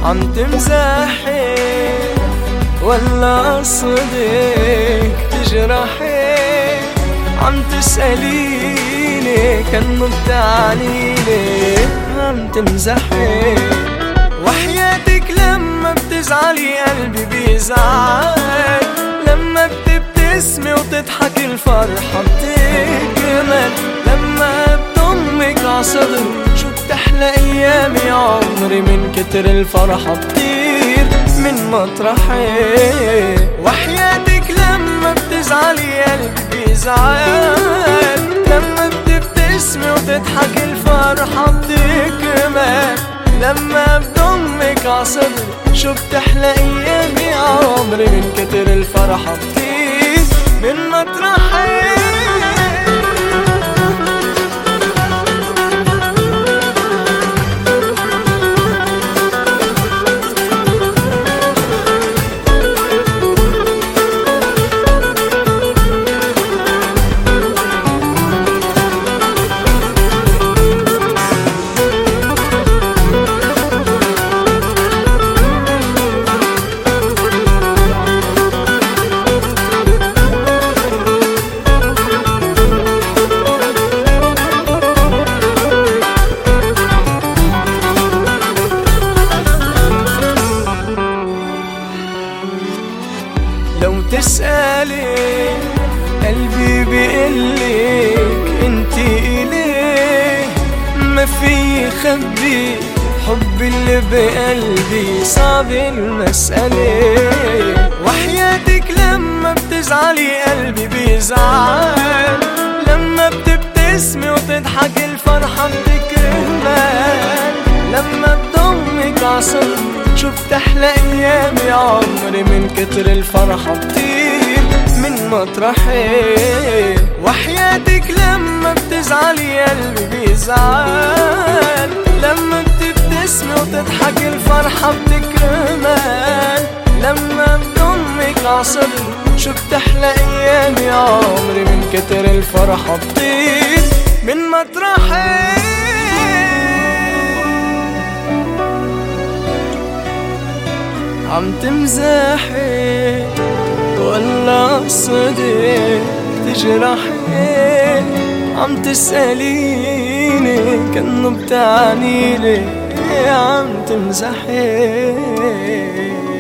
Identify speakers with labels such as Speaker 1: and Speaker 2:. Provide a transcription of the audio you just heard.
Speaker 1: عم تمزحي ولا قصدك تجرحي؟ عم تسأليني كأنه بتعنيني عم تمزحي. وحياتك لما بتزعلي قلبي بيزعل، لما بتبتسمي وتضحكي الفرحة بتكمل، لما بضمك عصدر شو بتحلى ايامي عمري، من كتر الفرحة بطير من مطرحي. وحياتك لما بتزعلي قلبي بيزعل، لما بتبتسمي وتضحكي الفرحة بتكمل، لما بضمك عصدر شو بتحلى ايامي عمري، من كتر الفرحة بطير من مطرحي. لو تسألي قلبي بيقلك انتي إليه، ما في خبي حب اللي بقلبي صعب المسألة. وحياتك لما بتزعلي قلبي بيزعل، لما بتبتسمي وتضحكي الفرحة بتكمل، لما بضمك عصر شو بتحلى ايامي عمري، من كتر الفرحة بطير من مطرحي. وحياتك لما بتزعلي قلبي بيزعل، لما بتبتسمي وتضحكي الفرحة بتكمل، لما بضمك عصر شو بتحلى ايامي عمري، من كتر الفرحة بطير من مطرحي. عم تمزحي ولا قصدك تجرحي؟ عم تسأليني كأنه بتعنيني عم تمزحي.